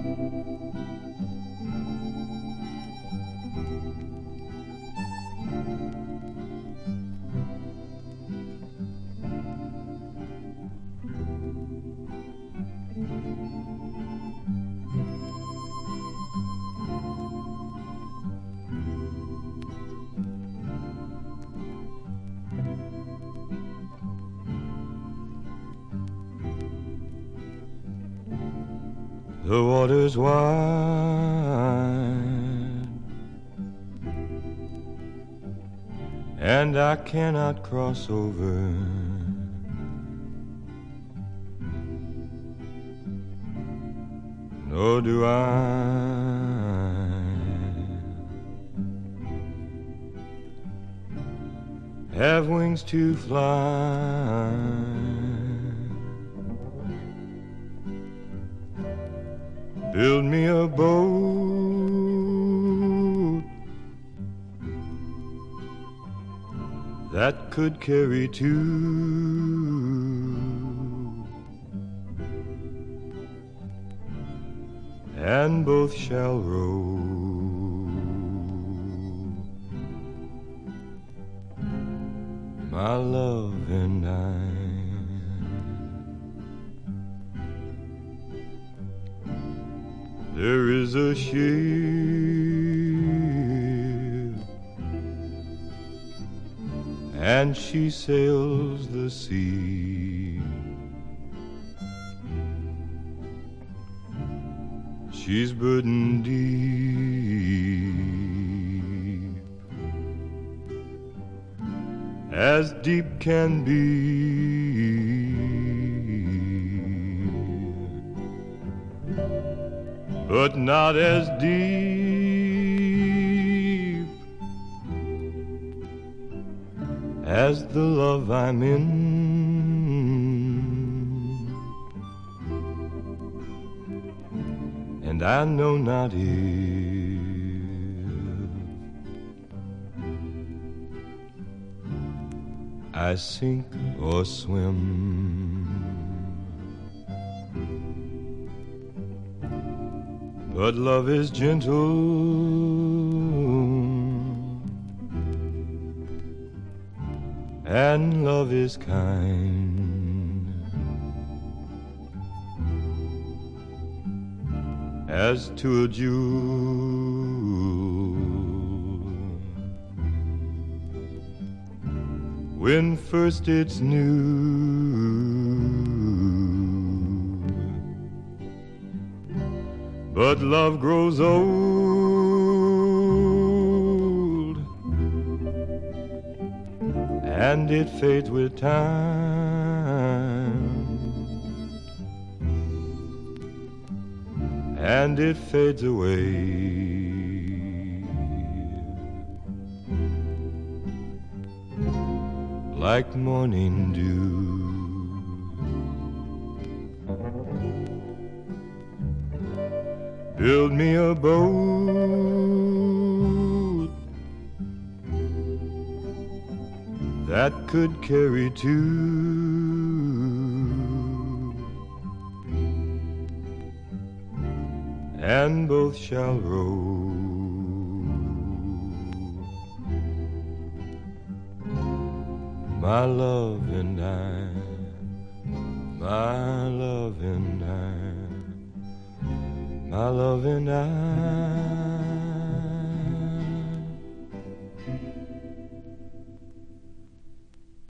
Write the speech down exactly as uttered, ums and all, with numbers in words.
The water's wide, and I cannot cross over. Nor do I have wings to fly. Build me a boat that could carry two, and both shall row. My love and I. There is a ship, and she sails the sea. She's burdened deep, as deep can be. But not as deep as the love I'm in. And I know not if I sink or swim. But love is gentle, and love is kind, as to a jewel when first it's new. But love grows old, and it fades with time, and it fades away like morning dew. Build me a boat that could carry two, and both shall row. My love and I, my love and I, my love and I.